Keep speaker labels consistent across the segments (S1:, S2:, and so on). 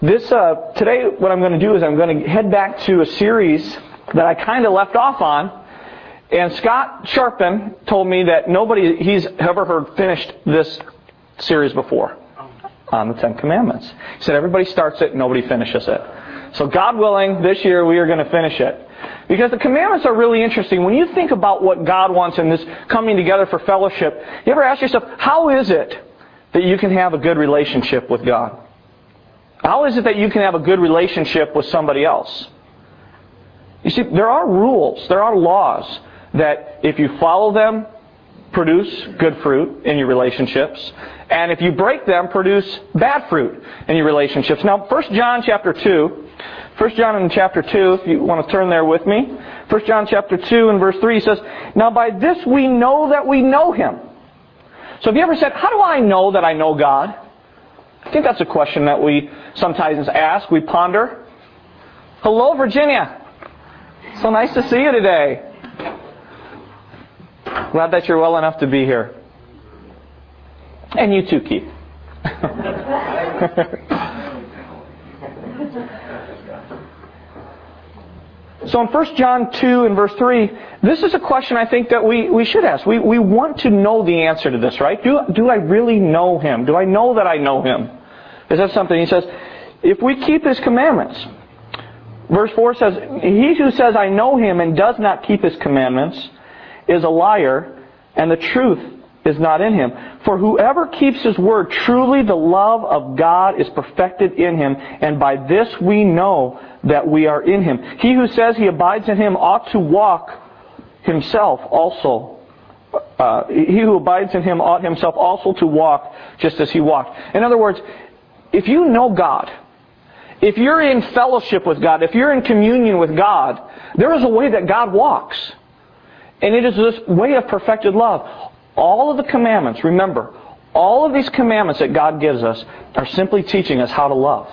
S1: Today what I'm going to do is I'm going to head back to a series that I kind of left off on. And Scott Sharpen told me that he's ever finished this series before on the Ten Commandments. He said everybody starts it, nobody finishes it. So God willing, this year we are going to finish it. Because the commandments are really interesting. When you think about what God wants in this coming together for fellowship, you ever ask yourself, how is it that you can have a good relationship with God? How is it that you can have a good relationship with somebody else? You see, there are rules, there are laws that if you follow them, produce good fruit in your relationships. And if you break them, produce bad fruit in your relationships. Now, 1 John chapter 2, 1 John in chapter 2, if you want to turn there with me. 1 John chapter 2 and verse 3 says, "Now by this we know that we know Him." So have you ever said, how do I know that I know God? I think that's a question that we sometimes ask, we ponder. Hello, Virginia. So nice to see you today. Glad that you're well enough to be here. And you too, Keith. So in 1 John 2 and verse 3, this is a question I think that we should ask. We want to know the answer to this, right? Do I really know Him? Do I know that I know Him? Is that something? He says, if we keep His commandments. Verse 4 says, "He who says, I know Him, and does not keep His commandments, is a liar, and the truth is not in him. For whoever keeps His word, truly the love of God is perfected in him, and by this we know that we are in Him. He who says he abides in Him ought to walk himself also. He who abides in Him ought himself also to walk just as He walked." In other words, if you know God, if you're in fellowship with God, if you're in communion with God, there is a way that God walks. And it is this way of perfected love. All of the commandments, remember, all of these commandments that God gives us are simply teaching us how to love.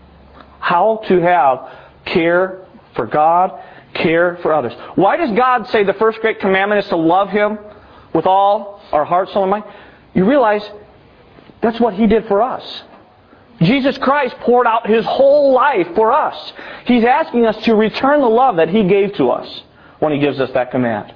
S1: How to have care for God, care for others. Why does God say the first great commandment is to love Him with all our heart, soul, and mind? You realize that's what He did for us. Jesus Christ poured out His whole life for us. He's asking us to return the love that He gave to us when He gives us that command.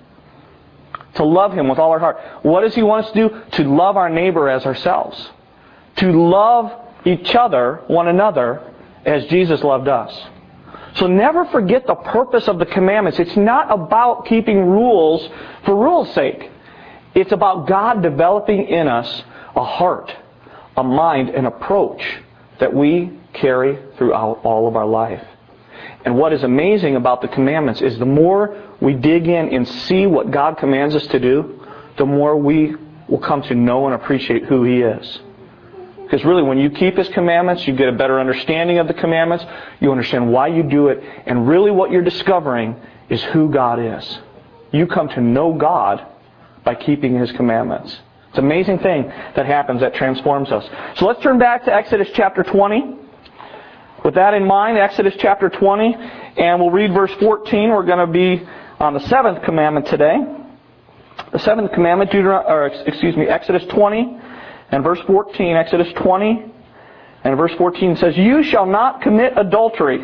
S1: To love Him with all our heart. What does He want us to do? To love our neighbor as ourselves. To love each other, one another, as Jesus loved us. So never forget the purpose of the commandments. It's not about keeping rules for rules' sake. It's about God developing in us a heart, a mind, an approach that we carry throughout all of our life. And what is amazing about the commandments is the more we dig in and see what God commands us to do, the more we will come to know and appreciate who He is. Because really, when you keep His commandments, you get a better understanding of the commandments. You understand why you do it. And really what you're discovering is who God is. You come to know God by keeping His commandments. It's an amazing thing that happens that transforms us. So let's turn back to Exodus chapter 20. With that in mind, Exodus chapter 20, and we'll read verse 14. We're going to be on the seventh commandment today. The seventh commandment, Exodus 20 and verse 14. Exodus 20 and verse 14 says, "You shall not commit adultery."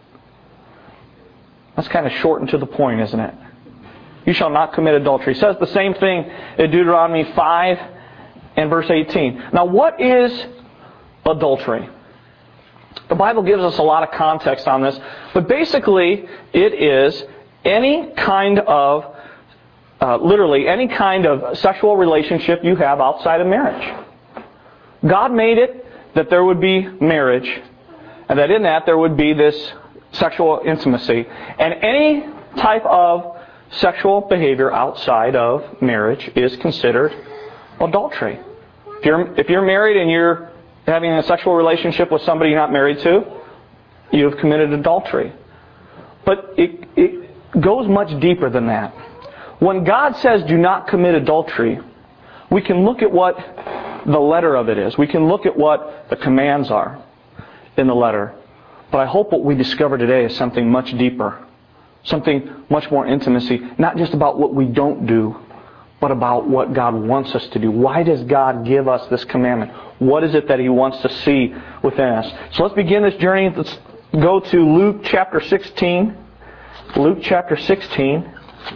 S1: That's kind of short and to the point, isn't it? You shall not commit adultery. It says the same thing in Deuteronomy 5 and verse 18. Now, what is adultery? The Bible gives us a lot of context on this, but basically it is any kind of, literally any kind of sexual relationship you have outside of marriage. God made it that there would be marriage, and that in that there would be this sexual intimacy. And any type of sexual behavior outside of marriage is considered adultery. If you're married and you're having a sexual relationship with somebody you're not married to, you have committed adultery. But it goes much deeper than that. When God says do not commit adultery, we can look at what the letter of it is. We can look at what the commands are in the letter. But I hope what we discover today is something much deeper. Something much more intimacy. Not just about what we don't do, but about what God wants us to do. Why does God give us this commandment? What is it that He wants to see within us? So let's begin this journey. Let's go to Luke chapter 16. Luke chapter 16.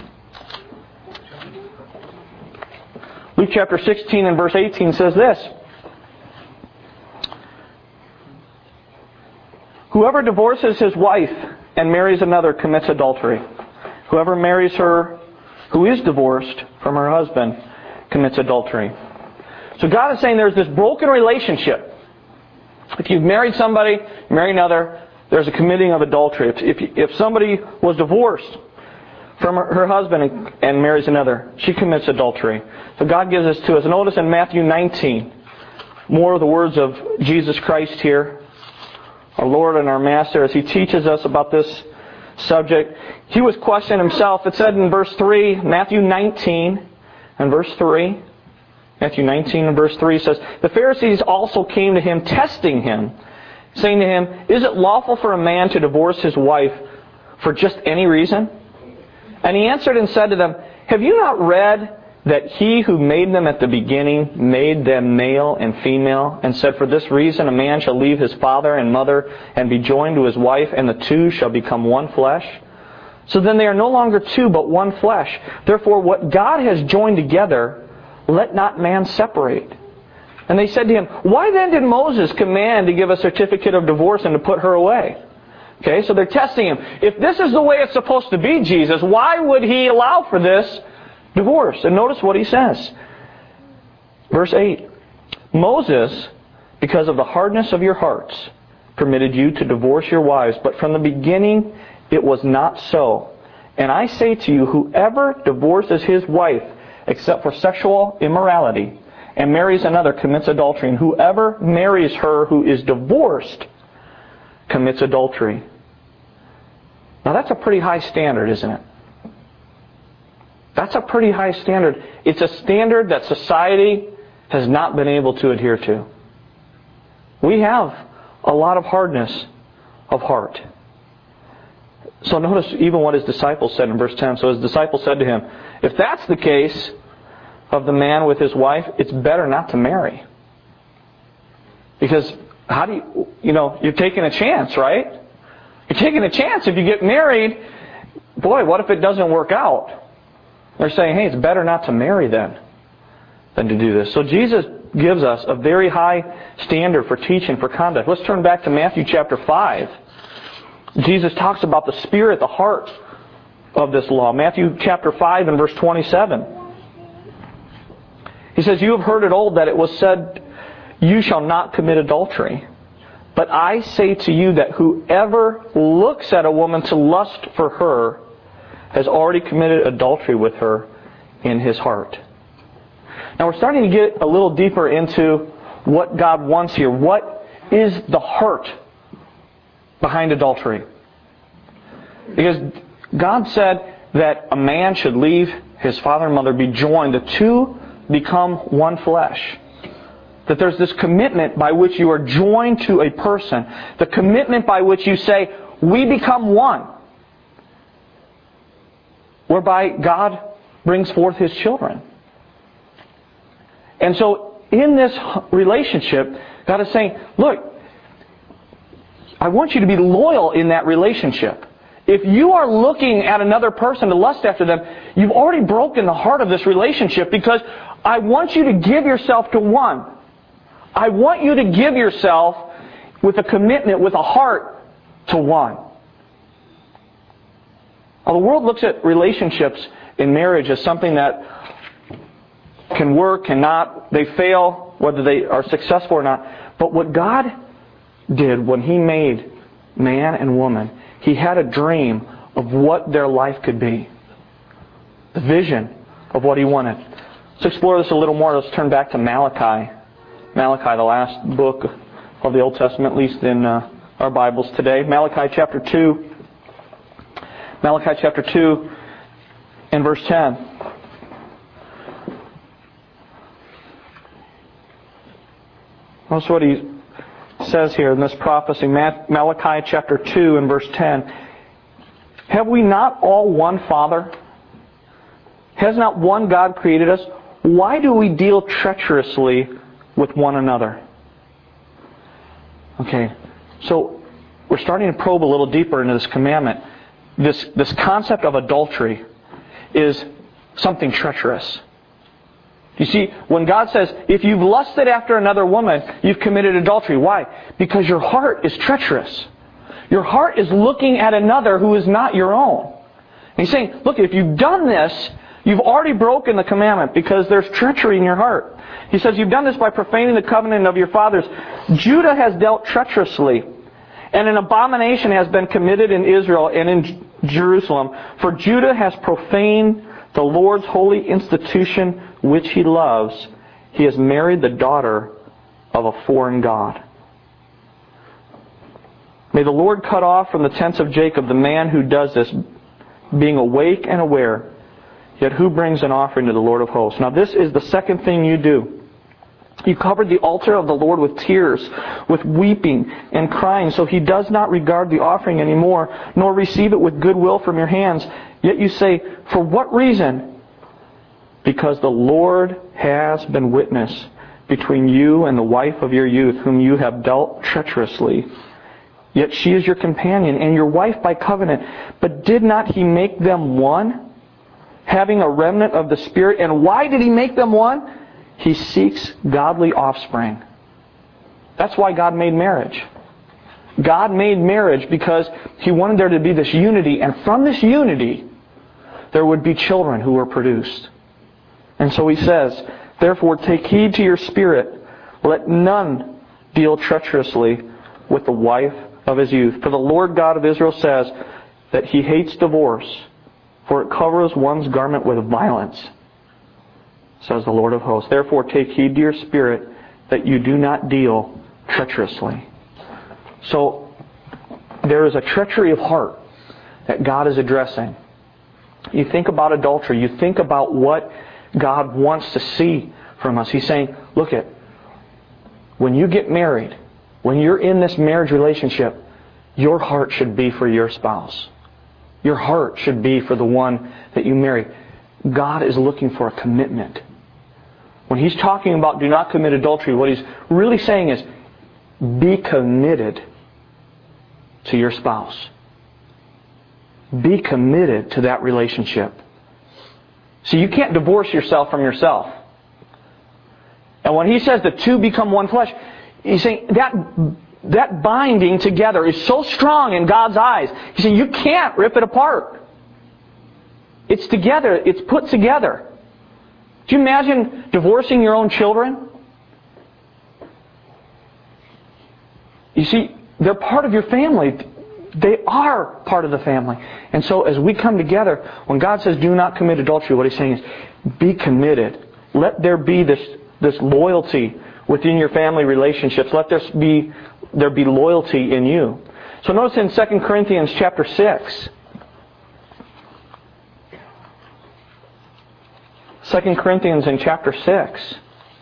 S1: Luke chapter 16 and verse 18 says this. Whoever divorces his wife and marries another commits adultery. Whoever marries her who is divorced from her husband commits adultery. So God is saying there's this broken relationship. If you've married somebody, marry another, there's a committing of adultery. If somebody was divorced from her husband and marries another, she commits adultery. So God gives this to us. Notice in Matthew 19, more of the words of Jesus Christ here, our Lord and our Master, as He teaches us about this subject. He was questioning Himself. It said in verse 3, Matthew 19 and verse 3, Matthew 19 and verse 3 says, the Pharisees also came to Him, testing Him, saying to Him, is it lawful for a man to divorce his wife for just any reason? And He answered and said to them, have you not read that He who made them at the beginning made them male and female, and said, for this reason a man shall leave his father and mother and be joined to his wife, and the two shall become one flesh? So then they are no longer two, but one flesh. Therefore what God has joined together, let not man separate. And they said to Him, why then did Moses command to give a certificate of divorce and to put her away? Okay, so they're testing Him. If this is the way it's supposed to be, Jesus, why would He allow for this divorce? And notice what He says. Verse 8. Moses, because of the hardness of your hearts, permitted you to divorce your wives, but from the beginning it was not so. And I say to you, whoever divorces his wife, except for sexual immorality, and marries another commits adultery, and whoever marries her who is divorced commits adultery. Now that's a pretty high standard, isn't it? That's a pretty high standard. It's a standard that society has not been able to adhere to. We have a lot of hardness of heart. So notice even what His disciples said in verse 10. So His disciples said to Him, if that's the case of the man with his wife, it's better not to marry. Because how do you're taking a chance, right? You're taking a chance. If you get married, boy, what if it doesn't work out? They're saying, hey, it's better not to marry then than to do this. So Jesus gives us a very high standard for teaching, for conduct. Let's turn back to Matthew chapter 5. Jesus talks about the spirit, the heart of this law. Matthew chapter 5 and verse 27. He says, you have heard it old that it was said, you shall not commit adultery. But I say to you that whoever looks at a woman to lust for her has already committed adultery with her in his heart. Now we're starting to get a little deeper into what God wants here. What is the heart behind adultery? Because God said that a man should leave his father and mother, be joined, the two become one flesh. That there's this commitment by which you are joined to a person. The commitment by which you say, we become one. Whereby God brings forth His children. And so in this relationship, God is saying, look, I want you to be loyal in that relationship. If you are looking at another person to lust after them, you've already broken the heart of this relationship, because I want you to give yourself to one. I want you to give yourself with a commitment, with a heart to one. Now, the world looks at relationships in marriage as something that can work, cannot, they fail, whether they are successful or not. But what God did when He made man and woman, He had a dream of what their life could be. The vision of what He wanted. Let's explore this a little more. Let's turn back to Malachi. Malachi, the last book of the Old Testament, at least in our Bibles today. Malachi chapter 2. Malachi chapter 2 and verse 10. Notice what he says here in this prophecy. Malachi chapter 2 and verse 10. Have we not all one Father? Has not one God created us? Why do we deal treacherously with one another? Okay, so we're starting to probe a little deeper into this commandment. This concept of adultery is something treacherous. You see, when God says, if you've lusted after another woman, you've committed adultery. Why? Because your heart is treacherous. Your heart is looking at another who is not your own. And He's saying, look, if you've done this, you've already broken the commandment because there's treachery in your heart. He says, you've done this by profaning the covenant of your fathers. Judah has dealt treacherously, and an abomination has been committed in Israel and in Jerusalem. For Judah has profaned the Lord's holy institution which He loves. He has married the daughter of a foreign god. May the Lord cut off from the tents of Jacob the man who does this, being awake and aware. Yet who brings an offering to the Lord of hosts? Now this is the second thing you do. You covered the altar of the Lord with tears, with weeping and crying, so He does not regard the offering anymore, nor receive it with goodwill from your hands. Yet you say, for what reason? Because the Lord has been witness between you and the wife of your youth, whom you have dealt treacherously. Yet she is your companion and your wife by covenant. But did not He make them one, having a remnant of the Spirit? And why did He make them one? He seeks godly offspring. That's why God made marriage. God made marriage because He wanted there to be this unity, and from this unity there would be children who were produced. And so He says, therefore take heed to your spirit. Let none deal treacherously with the wife of his youth. For the Lord God of Israel says that He hates divorce, for it covers one's garment with violence, says the Lord of hosts. Therefore take heed to your spirit that you do not deal treacherously. So there is a treachery of heart that God is addressing. You think about adultery. You think about what God wants to see from us. He's saying, look at, when you get married, when you're in this marriage relationship, your heart should be for your spouse. Your heart should be for the one that you marry. God is looking for a commitment. When He's talking about do not commit adultery, what He's really saying is be committed to your spouse. Be committed to that relationship. So you can't divorce yourself from yourself. And when He says the two become one flesh, He's saying that binding together is so strong in God's eyes. He's saying you can't rip it apart. It's together. It's put together. Do you imagine divorcing your own children? You see, they're part of your family. They are part of the family. And so as we come together, when God says do not commit adultery, what He's saying is be committed. Let there be this loyalty within your family relationships. Let there be loyalty in you. So notice in 2 Corinthians chapter 6. 2 Corinthians in chapter 6.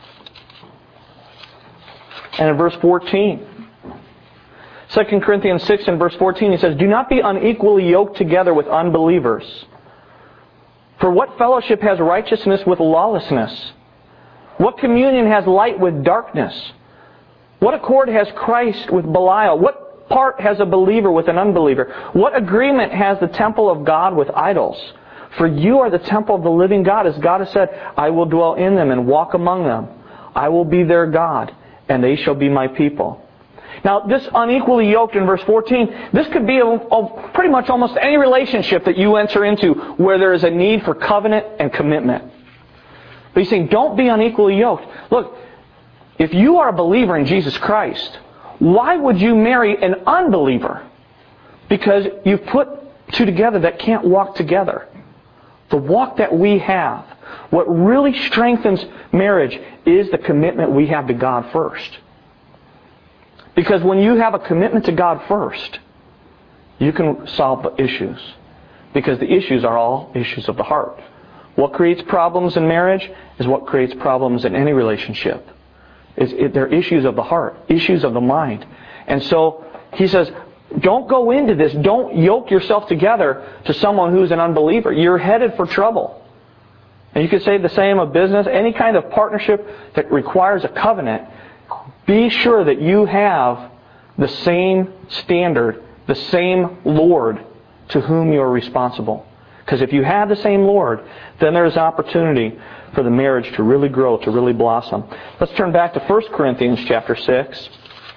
S1: And in verse 14. 2 Corinthians 6 and verse 14, he says, do not be unequally yoked together with unbelievers. For what fellowship has righteousness with lawlessness? What communion has light with darkness? What accord has Christ with Belial? What part has a believer with an unbeliever? What agreement has the temple of God with idols? For you are the temple of the living God. As God has said, I will dwell in them and walk among them. I will be their God, and they shall be my people. Now, this unequally yoked in verse 14, this could be of pretty much almost any relationship that you enter into where there is a need for covenant and commitment. But he's saying, don't be unequally yoked. Look, if you are a believer in Jesus Christ, why would you marry an unbeliever? Because you've put two together that can't walk together. The walk that we have, what really strengthens marriage is the commitment we have to God first. Because when you have a commitment to God first, you can solve the issues. Because the issues are all issues of the heart. What creates problems in marriage is what creates problems in any relationship. They're issues of the heart, issues of the mind. And so he says, don't go into this. Don't yoke yourself together to someone who's an unbeliever. You're headed for trouble. And you could say the same of business. Any kind of partnership that requires a covenant, be sure that you have the same standard, the same Lord to whom you are responsible. Because if you have the same Lord, then there's opportunity for the marriage to really grow, to really blossom. Let's turn back to 1 Corinthians chapter 6.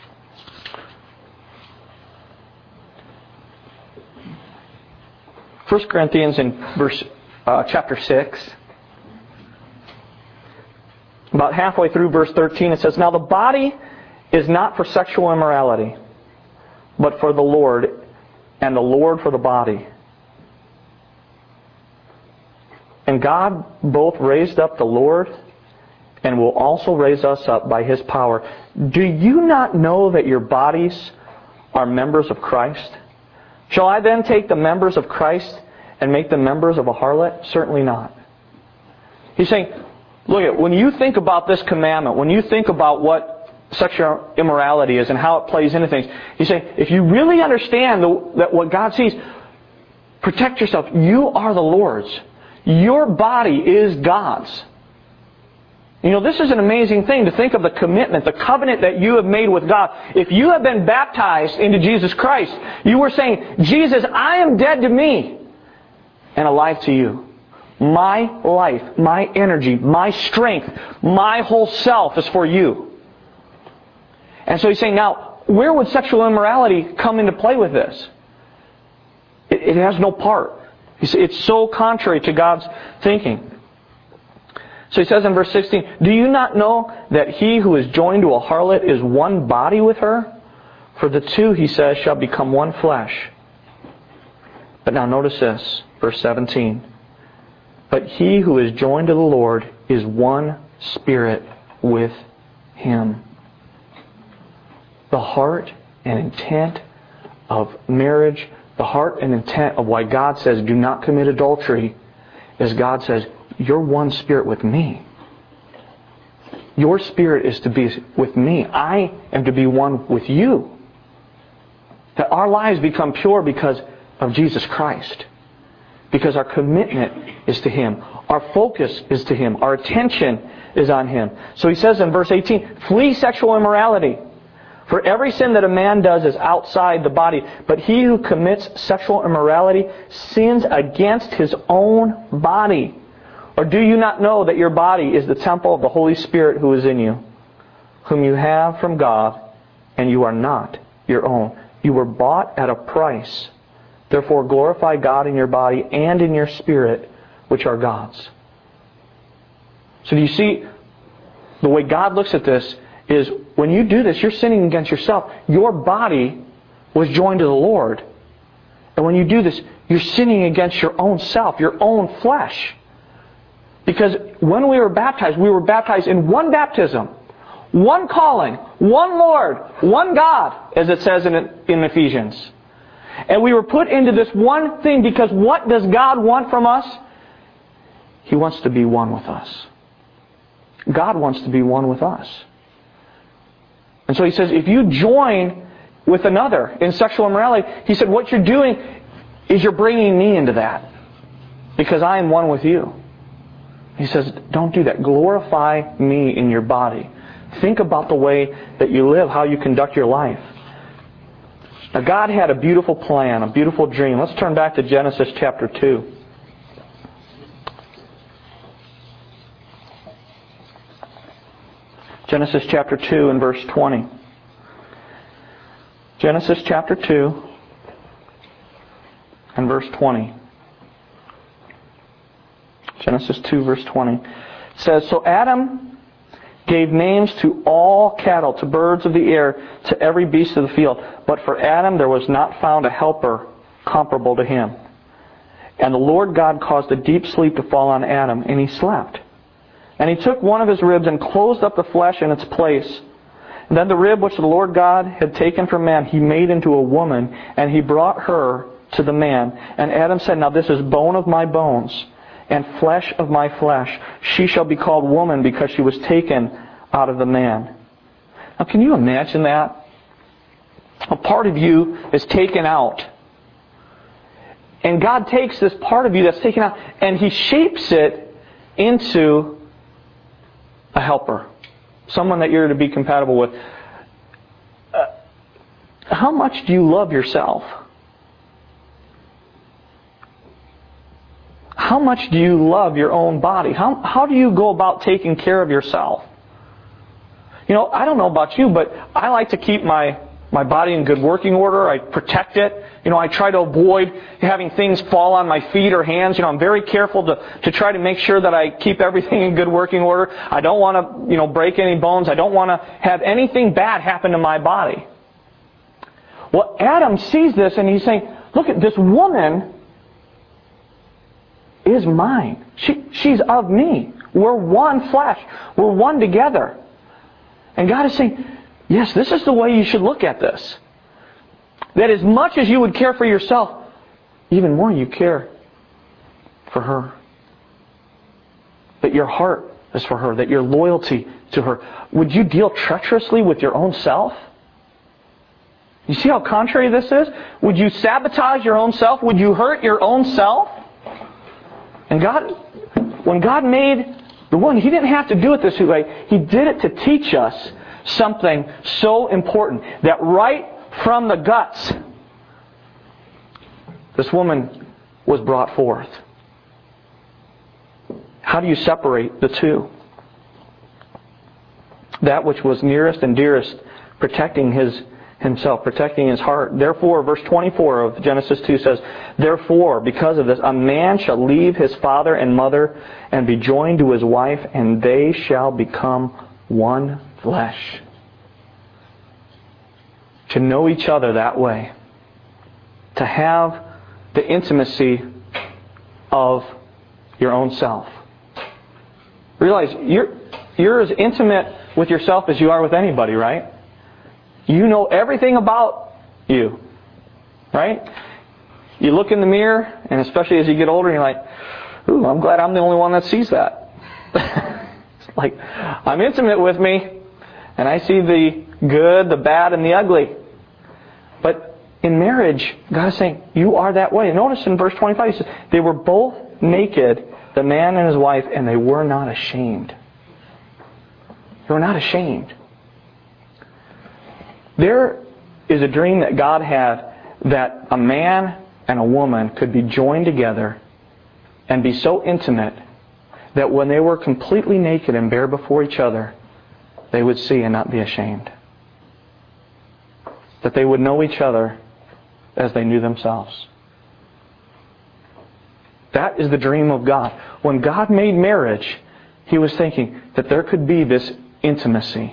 S1: First Corinthians in chapter 6. About halfway through verse 13, it says, "Now the body is not for sexual immorality, but for the Lord, and the Lord for the body. And God both raised up the Lord and will also raise us up by His power. Do you not know that your bodies are members of Christ? Shall I then take the members of Christ and make them members of a harlot? Certainly not." He's saying, look, when you think about this commandment, when you think about what sexual immorality is and how it plays into things, he's saying, if you really understand that what God sees, protect yourself. You are the Lord's. Your body is God's. You know, this is an amazing thing to think of, the commitment, the covenant that you have made with God. If you have been baptized into Jesus Christ, you were saying, Jesus, I am dead to me and alive to you. My life, my energy, my strength, my whole self is for you. And so he's saying, now, where would sexual immorality come into play with this? It has no part. It's so contrary to God's thinking. So he says in verse 16, "Do you not know that he who is joined to a harlot is one body with her? For the two," he says, "shall become one flesh." But now notice this, verse 17. "But he who is joined to the Lord is one spirit with Him." The heart and intent of marriage, the heart and intent of why God says, do not commit adultery, is God says, you're one spirit with me. Your spirit is to be with me. I am to be one with you. That our lives become pure because of Jesus Christ. Because our commitment is to Him. Our focus is to Him. Our attention is on Him. So he says in verse 18, "Flee sexual immorality. For every sin that a man does is outside the body. But he who commits sexual immorality sins against his own body. Or do you not know that your body is the temple of the Holy Spirit who is in you, whom you have from God, and you are not your own? You were bought at a price. Therefore glorify God in your body and in your spirit, which are God's." So do you see, the way God looks at this is, when you do this, you're sinning against yourself. Your body was joined to the Lord. And when you do this, you're sinning against your own self, your own flesh. Because when we were baptized in one baptism, one calling, one Lord, one God, as it says in Ephesians. And we were put into this one thing because what does God want from us? He wants to be one with us. God wants to be one with us. And so he says, if you join with another in sexual immorality, he said, what you're doing is you're bringing me into that. Because I am one with you. He says, don't do that. Glorify me in your body. Think about the way that you live, how you conduct your life. Now God had a beautiful plan, a beautiful dream. Let's turn back to Genesis chapter 2. Genesis chapter 2 and verse 20. Genesis chapter 2 and verse 20. Genesis 2 verse 20. It says, "So Adam gave names to all cattle, to birds of the air, to every beast of the field. But for Adam there was not found a helper comparable to him. And the Lord God caused a deep sleep to fall on Adam, and he slept. And he took one of his ribs and closed up the flesh in its place. And then the rib which the Lord God had taken from man, he made into a woman, and he brought her to the man. And Adam said, Now this is bone of my bones, and flesh of my flesh. She shall be called woman, because she was taken out of the man." Now can you imagine that? A part of you is taken out. And God takes this part of you that's taken out, and He shapes it into a helper, someone that you're to be compatible with. How much do you love yourself? How much do you love your own body? How do you go about taking care of yourself? You know, I don't know about you, but I like to keep my body in good working order. I protect it. You know, I try to avoid having things fall on my feet or hands. You know, I'm very careful to try to make sure that I keep everything in good working order. I don't want to, break any bones. I don't want to have anything bad happen to my body. Well, Adam sees this and he's saying, look, at this woman is mine. She's of me. We're one flesh. We're one together. And God is saying, yes, this is the way you should look at this. That as much as you would care for yourself, even more you care for her. That your heart is for her. That your loyalty to her. Would you deal treacherously with your own self? You see how contrary this is? Would you sabotage your own self? Would you hurt your own self? And when God made the one, He didn't have to do it this way. He did it to teach us something so important. That right from the guts, this woman was brought forth. How do you separate the two? That which was nearest and dearest, protecting himself, protecting his heart. Therefore, verse 24 of Genesis 2 says, therefore, because of this, a man shall leave his father and mother and be joined to his wife, and they shall become one flesh. To know each other that way. To have the intimacy of your own self. Realize, you're as intimate with yourself as you are with anybody, right? You know everything about you. Right? You look in the mirror, and especially as you get older, you're like, ooh, I'm glad I'm the only one that sees that. It's like, I'm intimate with me, and I see the good, the bad, and the ugly. But in marriage, God is saying, you are that way. Notice in verse 25, He says, they were both naked, the man and his wife, and they were not ashamed. They were not ashamed. There is a dream that God had that a man and a woman could be joined together and be so intimate that when they were completely naked and bare before each other, they would see and not be ashamed. That they would know each other as they knew themselves. That is the dream of God. When God made marriage, He was thinking that there could be this intimacy.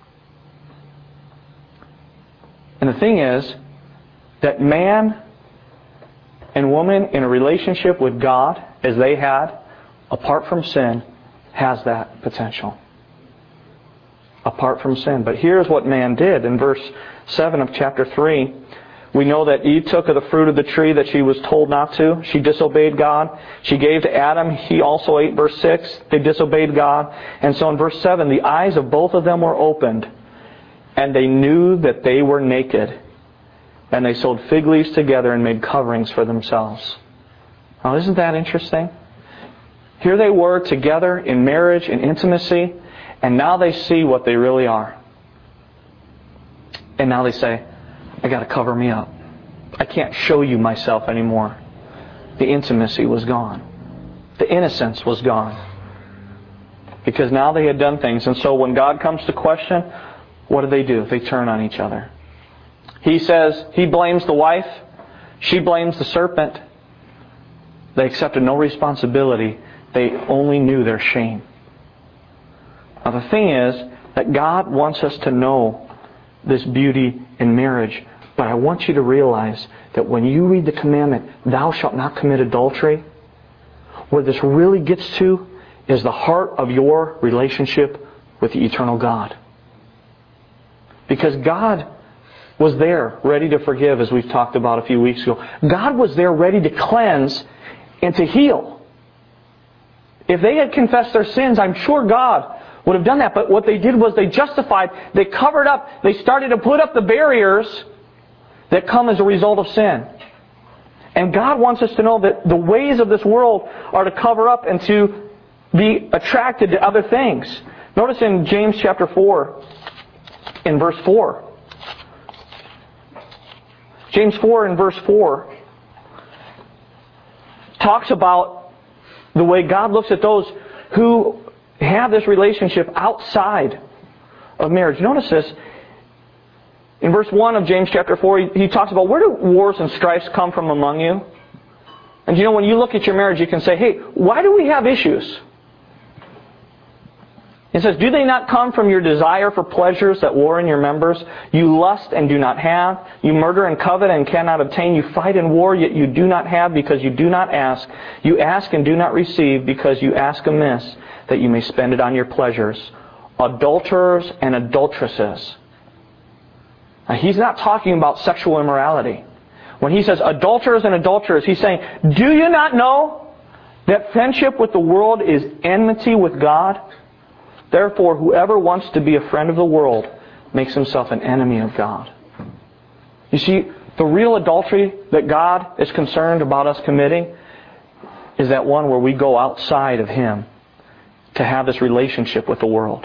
S1: And the thing is that man and woman in a relationship with God, as they had, apart from sin, has that potential. Apart from sin. But here's what man did. In verse 7 of chapter 3, we know that Eve took of the fruit of the tree that she was told not to. She disobeyed God. She gave to Adam. He also ate. Verse 6, they disobeyed God. And so in verse 7, the eyes of both of them were opened, and they knew that they were naked. And they sewed fig leaves together and made coverings for themselves. Now, isn't that interesting? Here they were together in marriage and intimacy, and now they see what they really are. And now they say, I got to cover me up. I can't show you myself anymore. The intimacy was gone. The innocence was gone. Because now they had done things. And so when God comes to question, what do? They turn on each other. He says, he blames the wife. She blames the serpent. They accepted no responsibility. They only knew their shame. Now the thing is that God wants us to know this beauty in marriage. But I want you to realize that when you read the commandment, thou shalt not commit adultery, where this really gets to is the heart of your relationship with the eternal God. Because God was there ready to forgive, as we've talked about a few weeks ago. God was there ready to cleanse and to heal. If they had confessed their sins, I'm sure God would have done that. But what they did was they justified, they covered up, they started to put up the barriers that come as a result of sin. And God wants us to know that the ways of this world are to cover up and to be attracted to other things. Notice in James chapter 4, in verse 4. James 4 in verse 4 talks about the way God looks at those who have this relationship outside of marriage. Notice this. In verse 1 of James chapter 4, he talks about, where do wars and strifes come from among you? And you know, when you look at your marriage, you can say, hey, why do we have issues? It says, do they not come from your desire for pleasures that war in your members? You lust and do not have. You murder and covet and cannot obtain. You fight and war, yet you do not have because you do not ask. You ask and do not receive because you ask amiss, that you may spend it on your pleasures. Adulterers and adulteresses. Now, he's not talking about sexual immorality. When he says adulterers and adulterers, he's saying, do you not know that friendship with the world is enmity with God? Therefore, whoever wants to be a friend of the world makes himself an enemy of God. You see, the real adultery that God is concerned about us committing is that one where we go outside of Him to have this relationship with the world.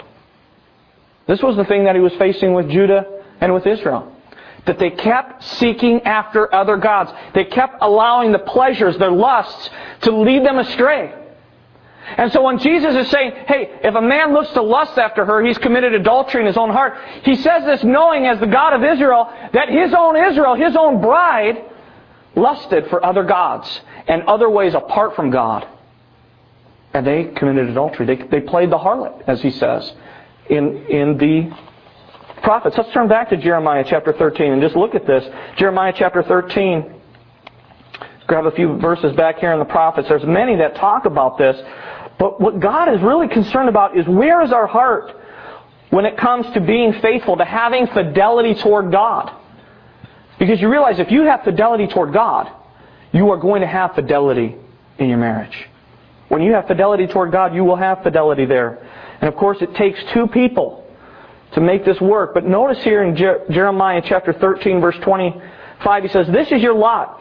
S1: This was the thing that He was facing with Judah and with Israel. That they kept seeking after other gods. They kept allowing the pleasures, their lusts, to lead them astray. And so when Jesus is saying, hey, if a man looks to lust after her, he's committed adultery in his own heart. He says this knowing as the God of Israel that His own Israel, His own bride, lusted for other gods and other ways apart from God. And they committed adultery. They played the harlot, as He says, in the prophets. Let's turn back to Jeremiah chapter 13 and just look at this. Jeremiah chapter 13. Grab a few verses back here in the prophets. There's many that talk about this. But what God is really concerned about is, where is our heart when it comes to being faithful, to having fidelity toward God? Because you realize if you have fidelity toward God, you are going to have fidelity in your marriage. When you have fidelity toward God, you will have fidelity there. And of course, it takes two people to make this work. But notice here in Jeremiah chapter 13, verse 25, he says, this is your lot.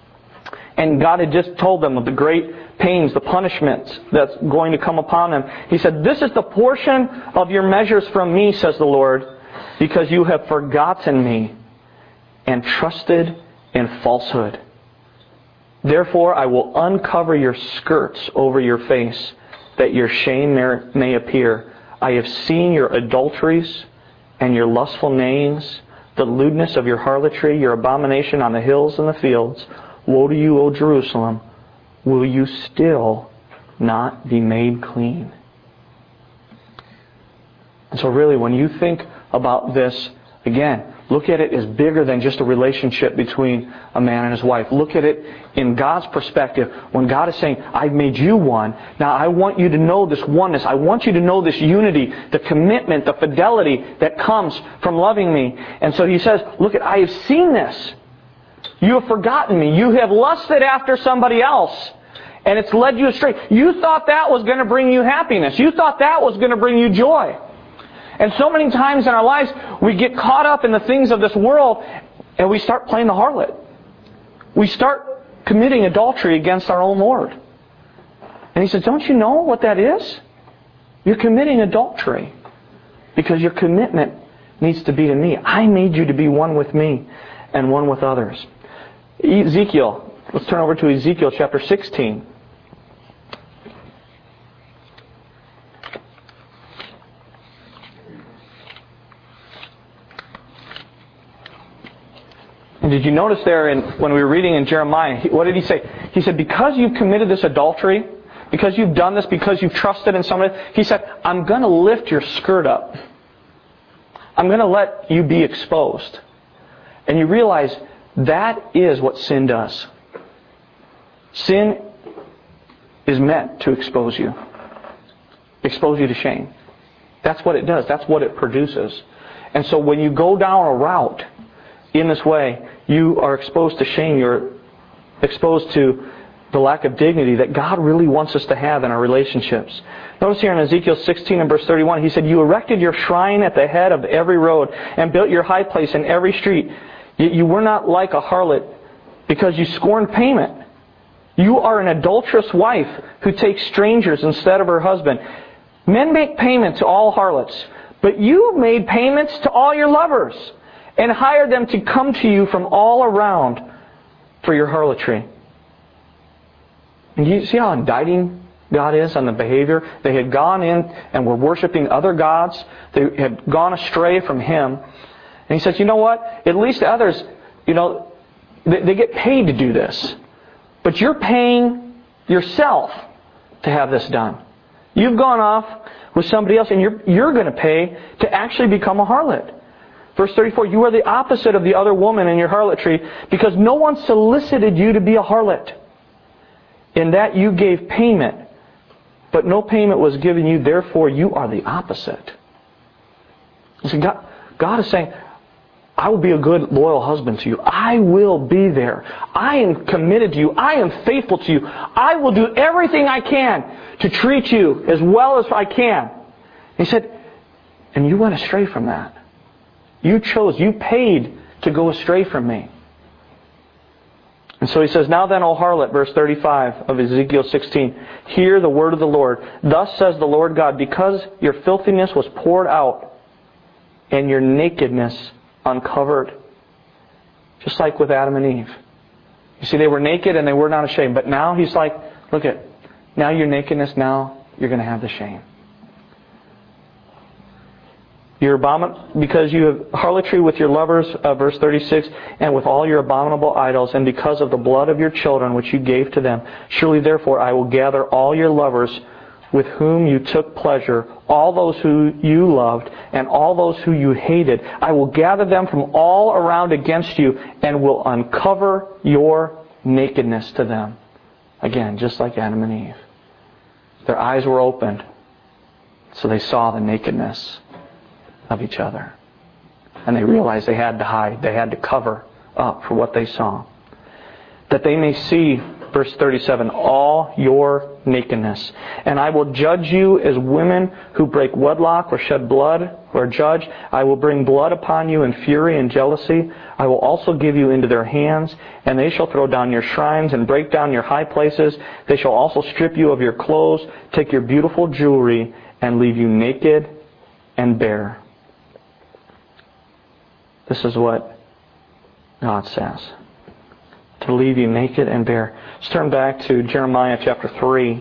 S1: And God had just told them of the great pains, the punishments that's going to come upon them. He said, this is the portion of your measures from me, says the Lord, because you have forgotten me and trusted in falsehood. Therefore, I will uncover your skirts over your face, that your shame may appear. I have seen your adulteries and your lustful names, the lewdness of your harlotry, your abomination on the hills and the fields. Woe to you, O Jerusalem! Will you still not be made clean? And so really, when you think about this, again, look at it as bigger than just a relationship between a man and his wife. Look at it in God's perspective. When God is saying, I've made you one. Now I want you to know this oneness. I want you to know this unity, the commitment, the fidelity that comes from loving me. And so He says, look, I have seen this. You have forgotten me. You have lusted after somebody else. And it's led you astray. You thought that was going to bring you happiness. You thought that was going to bring you joy. And so many times in our lives, we get caught up in the things of this world and we start playing the harlot. We start committing adultery against our own Lord. And He says, don't you know what that is? You're committing adultery because your commitment needs to be to me. I made you to be one with me and one with others. Ezekiel. Let's turn over to Ezekiel chapter 16. And did you notice there when we were reading in Jeremiah, what did he say? He said, because you've committed this adultery, because you've done this, because you've trusted in somebody, He said, I'm going to lift your skirt up. I'm going to let you be exposed. And you realize that is what sin does. Sin is meant to expose you. Expose you to shame. That's what it does. That's what it produces. And so when you go down a route in this way, you are exposed to shame. You're exposed to the lack of dignity that God really wants us to have in our relationships. Notice here in Ezekiel 16 and verse 31, He said, you erected your shrine at the head of every road and built your high place in every street. You were not like a harlot because you scorned payment. You are an adulterous wife who takes strangers instead of her husband. Men make payment to all harlots, but you made payments to all your lovers and hired them to come to you from all around for your harlotry. And you see how indicting God is on the behavior? They had gone in and were worshiping other gods. They had gone astray from Him. And He says, you know what? At least the others, they get paid to do this. But you're paying yourself to have this done. You've gone off with somebody else and you're going to pay to actually become a harlot. Verse 34, you are the opposite of the other woman in your harlotry because no one solicited you to be a harlot. In that you gave payment, but no payment was given you, therefore you are the opposite. See, God is saying, I will be a good, loyal husband to you. I will be there. I am committed to you. I am faithful to you. I will do everything I can to treat you as well as I can. He said, and you went astray from that. You paid to go astray from me. And so He says, now then, O harlot, verse 35 of Ezekiel 16, hear the word of the Lord. Thus says the Lord God, because your filthiness was poured out and your nakedness uncovered. Just like with Adam and Eve. You see, they were naked and they were not ashamed. But now He's like, look at, now your nakedness, now you're going to have the shame. Your because you have harlotry with your lovers, verse 36, and with all your abominable idols, and because of the blood of your children which you gave to them. Surely therefore I will gather all your lovers with whom you took pleasure, all those who you loved, and all those who you hated. I will gather them from all around against you, and will uncover your nakedness to them. Again, just like Adam and Eve. Their eyes were opened, so they saw the nakedness of each other. And they realized they had to hide. They had to cover up for what they saw. That they may see, verse 37, all your nakedness. And I will judge you as women who break wedlock or shed blood or judge. I will bring blood upon you in fury and jealousy. I will also give you into their hands, and they shall throw down your shrines and break down your high places. They shall also strip you of your clothes, take your beautiful jewelry, and leave you naked and bare. This is what God says. To leave you naked and bare. Let's turn back to Jeremiah chapter 3.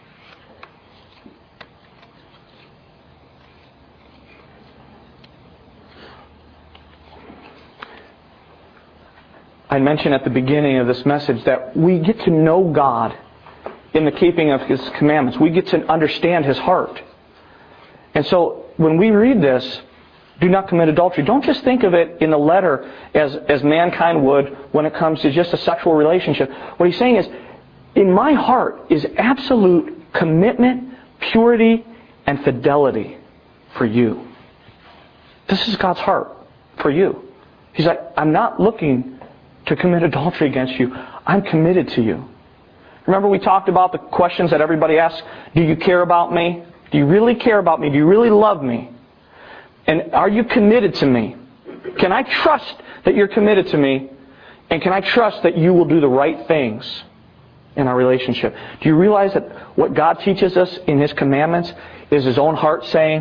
S1: I mentioned at the beginning of this message that we get to know God in the keeping of His commandments. We get to understand His heart. And so when we read this, do not commit adultery, don't just think of it in the letter as mankind would when it comes to just a sexual relationship. What He's saying is, in my heart is absolute commitment, purity, and fidelity for you. This is God's heart for you. He's like, I'm not looking to commit adultery against you. I'm committed to you. Remember we talked about the questions that everybody asks, do you care about me? Do you really care about me? Do you really love me? And are you committed to me? Can I trust that you're committed to me? And can I trust that you will do the right things in our relationship? Do you realize that what God teaches us in His commandments is His own heart saying,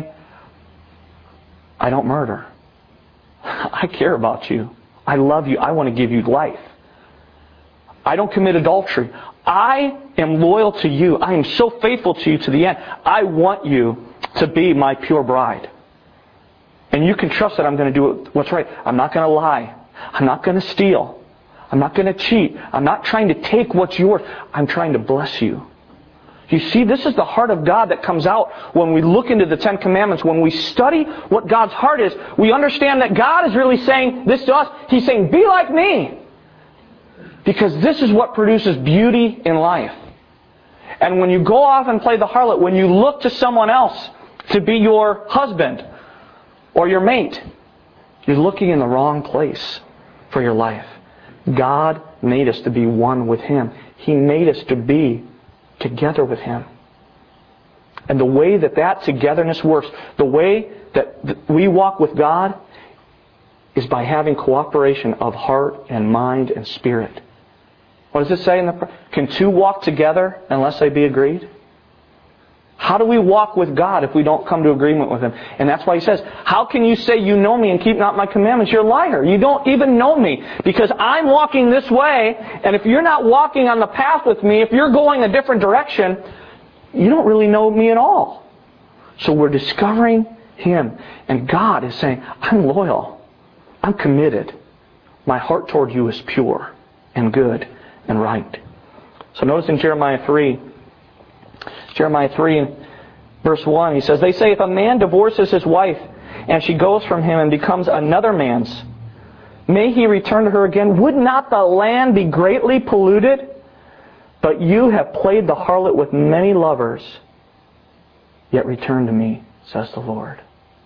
S1: I don't murder. I care about you. I love you. I want to give you life. I don't commit adultery. I am loyal to you. I am so faithful to you to the end. I want you to be my pure bride. And you can trust that I'm going to do what's right. I'm not going to lie. I'm not going to steal. I'm not going to cheat. I'm not trying to take what's yours. I'm trying to bless you. You see, this is the heart of God that comes out when we look into the Ten Commandments. When we study what God's heart is, we understand that God is really saying this to us. He's saying, be like me. Because this is what produces beauty in life. And when you go off and play the harlot, when you look to someone else to be your husband or your mate, you're looking in the wrong place for your life. God made us to be one with Him. He made us to be together with Him. And the way that togetherness works, the way that we walk with God, is by having cooperation of heart and mind and spirit. What does it say can two walk together unless they be agreed? How do we walk with God if we don't come to agreement with Him? And that's why He says, how can you say you know me and keep not my commandments? You're a liar. You don't even know me. Because I'm walking this way, and if you're not walking on the path with me, if you're going a different direction, you don't really know me at all. So we're discovering Him. And God is saying, I'm loyal. I'm committed. My heart toward you is pure and good and right. So notice in Jeremiah 3 and verse 1, he says, they say if a man divorces his wife and she goes from him and becomes another man's, may he return to her again? Would not the land be greatly polluted? But you have played the harlot with many lovers, yet return to me, says the Lord.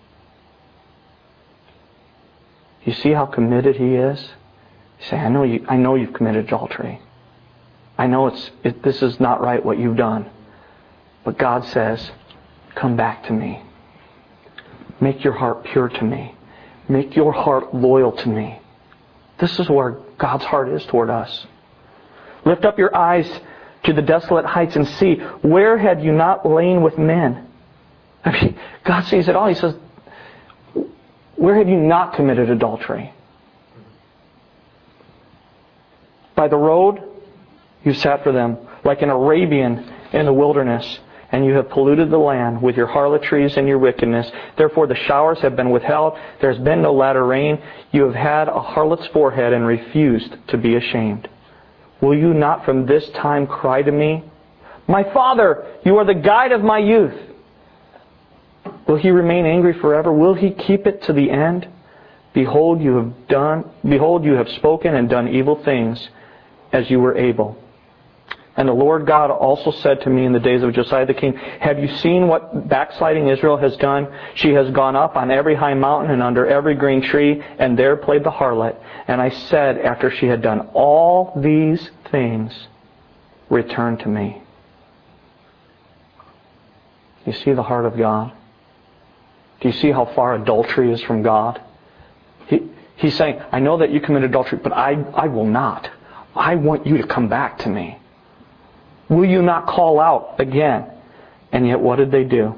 S1: You see how committed He is? You say, I know you've committed adultery. I know this is not right what you've done. But God says, come back to me. Make your heart pure to me. Make your heart loyal to me. This is where God's heart is toward us. Lift up your eyes to the desolate heights and see, where had you not lain with men? I mean, God sees it all. He says, where have you not committed adultery? By the road, you sat for them, like an Arabian in the wilderness, and you have polluted the land with your harlotries and your wickedness. Therefore the showers have been withheld. There has been no latter rain. You have had a harlot's forehead and refused to be ashamed. Will you not from this time cry to me, my Father, you are the guide of my youth? Will He remain angry forever? Will He keep it to the end? Behold, you have spoken and done evil things as you were able. And the Lord God also said to me in the days of Josiah the king, have you seen what backsliding Israel has done? She has gone up on every high mountain and under every green tree, and there played the harlot. And I said, after she had done all these things, return to me. You see the heart of God? Do you see how far adultery is from God? He's saying, I know that you committed adultery, but I will not. I want you to come back to me. Will you not call out again? And yet what did they do?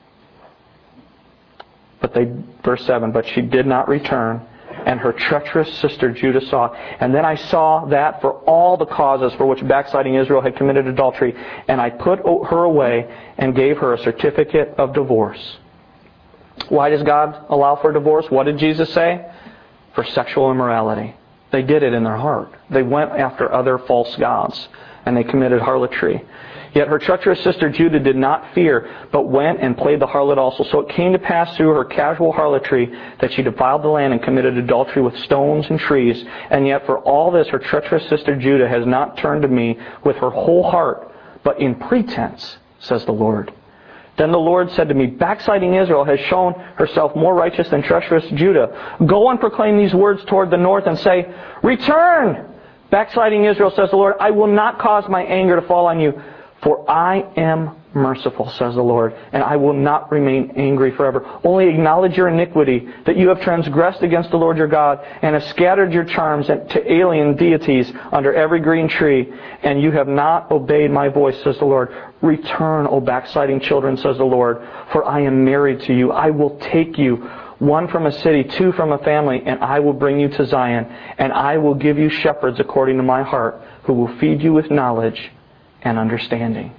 S1: Verse 7, but she did not return, and her treacherous sister Judah saw. And then I saw that for all the causes for which backsliding Israel had committed adultery, and I put her away and gave her a certificate of divorce. Why does God allow for divorce? What did Jesus say? For sexual immorality. They did it in their heart. They went after other false gods, and they committed harlotry. Yet her treacherous sister Judah did not fear, but went and played the harlot also. So it came to pass through her casual harlotry that she defiled the land and committed adultery with stones and trees. And yet for all this her treacherous sister Judah has not turned to me with her whole heart, but in pretense, says the Lord. Then the Lord said to me, backsliding Israel has shown herself more righteous than treacherous Judah. Go and proclaim these words toward the north and say, return! Backsliding Israel, says the Lord, I will not cause my anger to fall on you, for I am merciful, says the Lord, and I will not remain angry forever. Only acknowledge your iniquity, that you have transgressed against the Lord your God, and have scattered your charms to alien deities under every green tree, and you have not obeyed my voice, says the Lord. Return, O backsliding children, says the Lord, for I am married to you. I will take you, one from a city, two from a family, and I will bring you to Zion, and I will give you shepherds according to my heart, who will feed you with knowledge and understanding.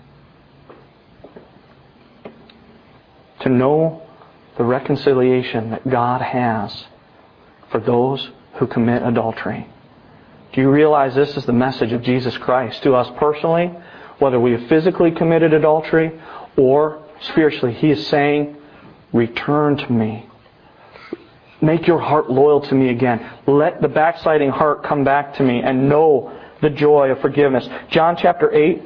S1: To know the reconciliation that God has for those who commit adultery. Do you realize this is the message of Jesus Christ to us personally? Whether we have physically committed adultery or spiritually, He is saying, return to me. Make your heart loyal to me again. Let the backsliding heart come back to me and know the joy of forgiveness. John chapter 8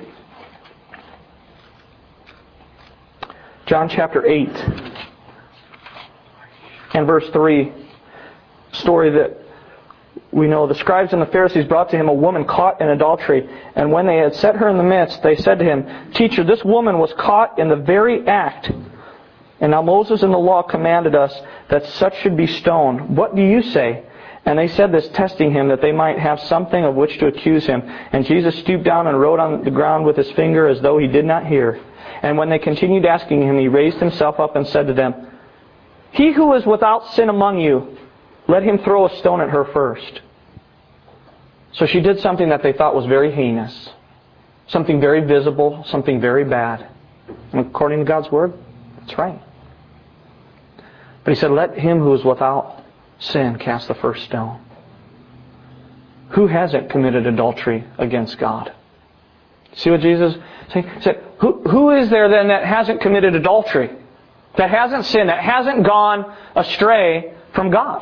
S1: and verse 3, story that we know. The scribes and the Pharisees brought to Him a woman caught in adultery, and when they had set her in the midst, they said to Him, Teacher, this woman was caught in the very act, and now Moses in the law commanded us that such should be stoned. What do you say? And they said this, testing him, that they might have something of which to accuse him. And Jesus stooped down and wrote on the ground with his finger as though he did not hear. And when they continued asking him, he raised himself up and said to them, "He who is without sin among you, let him throw a stone at her first." So she did something that they thought was very heinous. Something very visible, something very bad. And according to God's Word, that's right. But he said, "Let him who is without sin cast the first stone." Who hasn't committed adultery against God? See what Jesus said? He said, who is there then that hasn't committed adultery? That hasn't sinned, that hasn't gone astray from God?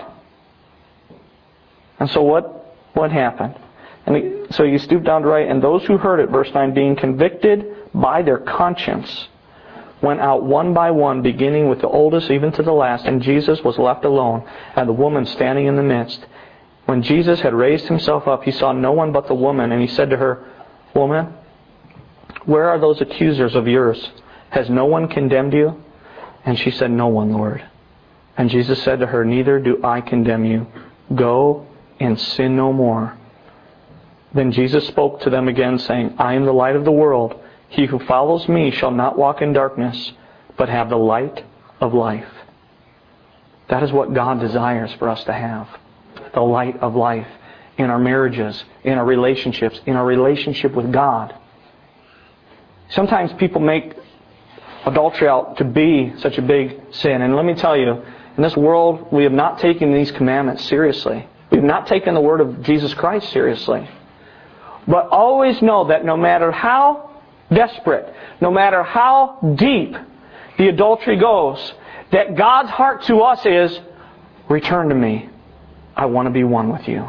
S1: And so what happened? So he stooped down to write, and those who heard it, verse 9, being convicted by their conscience, went out one by one, beginning with the oldest even to the last, and Jesus was left alone, and the woman standing in the midst. When Jesus had raised himself up, he saw no one but the woman, and he said to her, "Woman, where are those accusers of yours? Has no one condemned you?" And she said, "No one, Lord." And Jesus said to her, "Neither do I condemn you. Go and sin no more." Then Jesus spoke to them again, saying, "I am the light of the world. He who follows me shall not walk in darkness, but have the light of life." That is what God desires for us to have. The light of life in our marriages, in our relationships, in our relationship with God. Sometimes people make adultery out to be such a big sin. And let me tell you, in this world, we have not taken these commandments seriously. We have not taken the word of Jesus Christ seriously. But always know that no matter how desperate, no matter how deep the adultery goes, that God's heart to us is, "Return to me. I want to be one with you."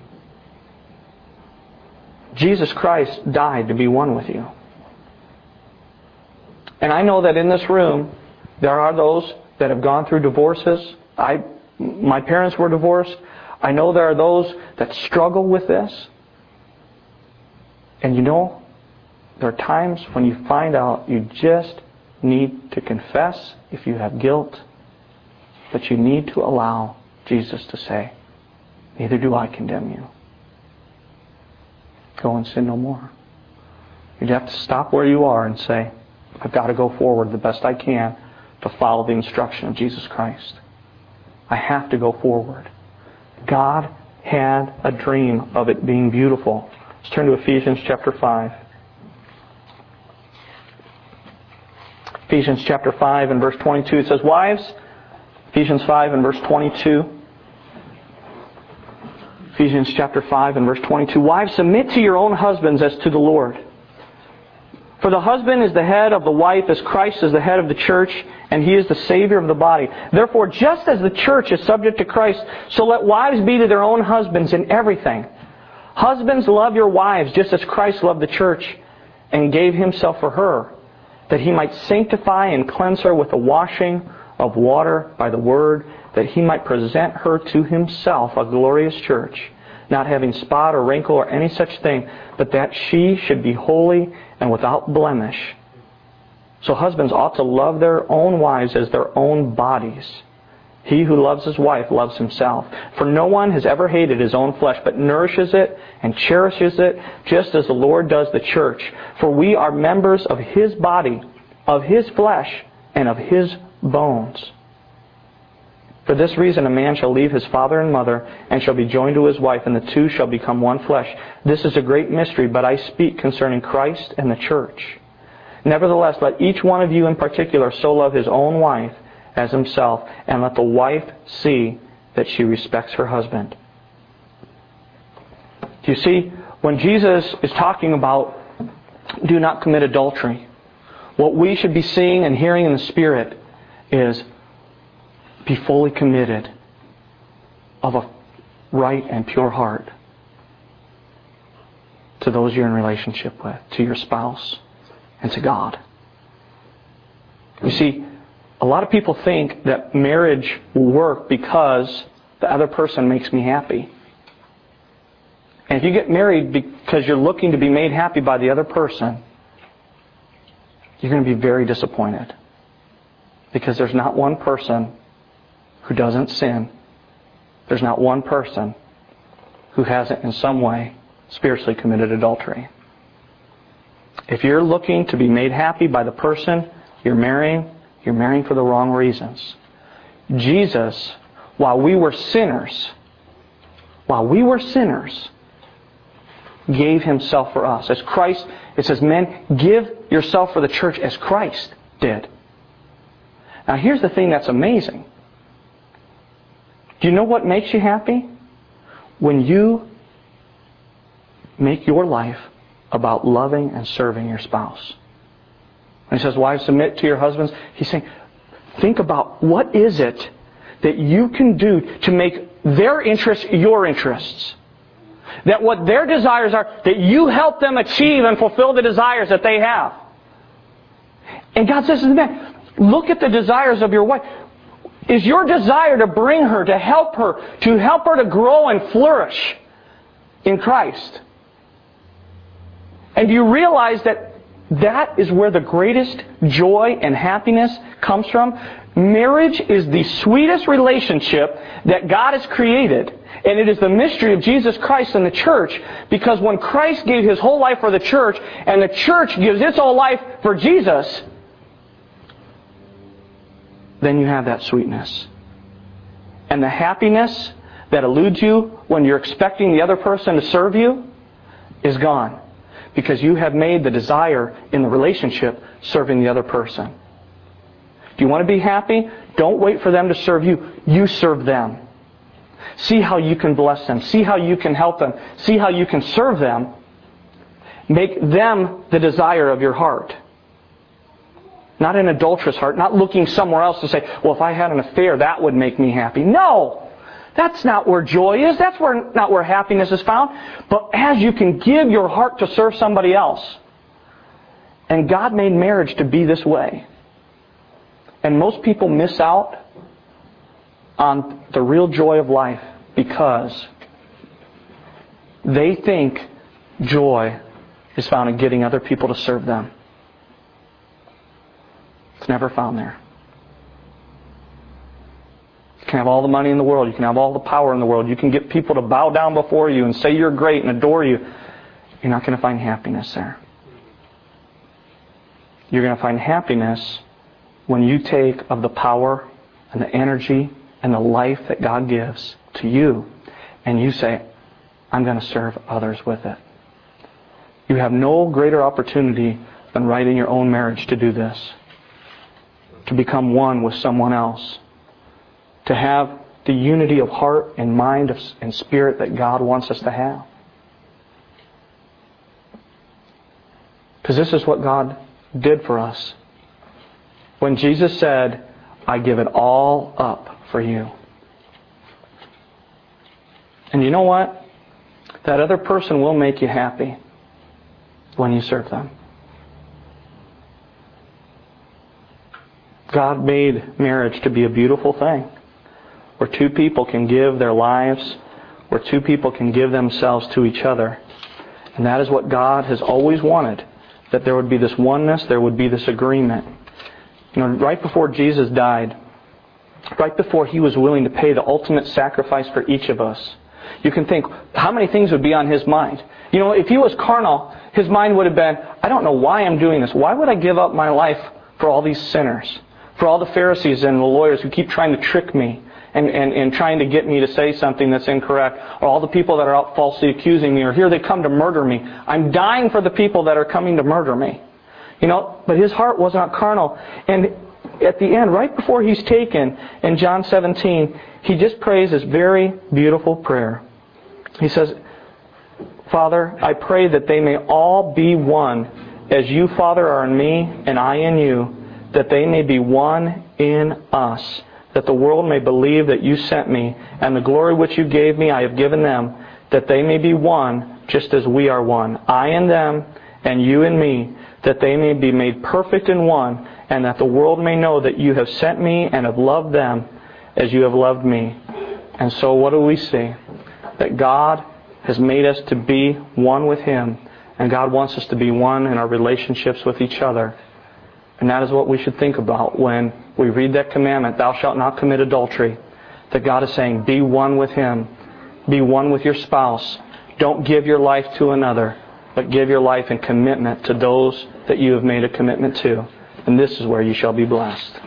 S1: Jesus Christ died to be one with you. And I know that in this room, there are those that have gone through divorces. My parents were divorced. I know there are those that struggle with this. And you know, there are times when you find out you just need to confess if you have guilt, but you need to allow Jesus to say, "Neither do I condemn you. Go and sin no more." You'd have to stop where you are and say, "I've got to go forward the best I can to follow the instruction of Jesus Christ. I have to go forward." God had a dream of it being beautiful. Let's turn to Ephesians chapter 5. Ephesians chapter 5 and verse 22. It says, "Wives," Ephesians 5 and verse 22. Ephesians chapter 5 and verse 22. "Wives, submit to your own husbands as to the Lord. For the husband is the head of the wife, as Christ is the head of the church, and He is the Savior of the body. Therefore, just as the church is subject to Christ, so let wives be to their own husbands in everything. Husbands, love your wives, just as Christ loved the church and gave Himself for her, that He might sanctify and cleanse her with the washing of water by the Word, that He might present her to Himself a glorious church, not having spot or wrinkle or any such thing, but that she should be holy and without blemish. So husbands ought to love their own wives as their own bodies. He who loves his wife loves himself. For no one has ever hated his own flesh, but nourishes it and cherishes it, just as the Lord does the church. For we are members of His body, of His flesh, and of His bones. For this reason a man shall leave his father and mother, and shall be joined to his wife, and the two shall become one flesh. This is a great mystery, but I speak concerning Christ and the church. Nevertheless, let each one of you in particular so love his own wife as himself, and let the wife see that she respects her husband." Do you see, when Jesus is talking about do not commit adultery, what we should be seeing and hearing in the Spirit is be fully committed of a right and pure heart to those you're in relationship with, to your spouse, and to God. You see, a lot of people think that marriage will work because the other person makes me happy. And if you get married because you're looking to be made happy by the other person, you're going to be very disappointed. Because there's not one person who doesn't sin. There's not one person who hasn't in some way spiritually committed adultery. If you're looking to be made happy by the person you're marrying for the wrong reasons. Jesus, while we were sinners, gave Himself for us. As Christ, it says, men, give yourself for the church as Christ did. Now here's the thing that's amazing. Do you know what makes you happy? When you make your life about loving and serving your spouse. When He says, wives, submit to your husbands, He's saying, think about what is it that you can do to make their interests your interests. That what their desires are, that you help them achieve and fulfill the desires that they have. And God says to the man, look at the desires of your wife. Is your desire to bring her, to help her to grow and flourish in Christ? And do you realize that that is where the greatest joy and happiness comes from? Marriage is the sweetest relationship that God has created. And it is the mystery of Jesus Christ and the church. Because when Christ gave His whole life for the church, and the church gives its whole life for Jesus, then you have that sweetness. And the happiness that eludes you when you're expecting the other person to serve you is gone. Because you have made the desire in the relationship serving the other person. Do you want to be happy? Don't wait for them to serve you. You serve them. See how you can bless them. See how you can help them. See how you can serve them. Make them the desire of your heart. Not an adulterous heart. Not looking somewhere else to say, well, if I had an affair, that would make me happy. No! That's not where joy is. That's not where happiness is found. But as you can give your heart to serve somebody else. And God made marriage to be this way. And most people miss out on the real joy of life because they think joy is found in getting other people to serve them. It's never found there. You can have all the money in the world. You can have all the power in the world. You can get people to bow down before you and say you're great and adore you. You're not going to find happiness there. You're going to find happiness when you take of the power and the energy and the life that God gives to you and you say, I'm going to serve others with it. You have no greater opportunity than right in your own marriage to do this. To become one with someone else. To have the unity of heart and mind and spirit that God wants us to have. Because this is what God did for us. When Jesus said, I give it all up for you. And you know what? That other person will make you happy when you serve them. God made marriage to be a beautiful thing. Where two people can give their lives, where two people can give themselves to each other. And that is what God has always wanted. That there would be this oneness, there would be this agreement. You know, right before Jesus died, right before He was willing to pay the ultimate sacrifice for each of us, you can think, how many things would be on His mind? You know, if He was carnal, His mind would have been, I don't know why I'm doing this. Why would I give up my life for all these sinners? For all the Pharisees and the lawyers who keep trying to trick me and trying to get me to say something that's incorrect, or all the people that are out falsely accusing me, or here they come to murder me. I'm dying for the people that are coming to murder me. You know, but His heart was not carnal. And at the end, right before He's taken, in John 17, He just prays this very beautiful prayer. He says, Father, I pray that they may all be one, as you, Father, are in me and I in you, that they may be one in us, that the world may believe that you sent me, and the glory which you gave me I have given them, that they may be one, just as we are one. I in them, and you in me, that they may be made perfect in one, and that the world may know that you have sent me and have loved them as you have loved me. And so what do we see? That God has made us to be one with Him, and God wants us to be one in our relationships with each other. And that is what we should think about when we read that commandment, thou shalt not commit adultery. That God is saying, be one with Him Be one with your spouse. Don't give your life to another, but give your life in commitment to those that you have made a commitment to. And this is where you shall be blessed.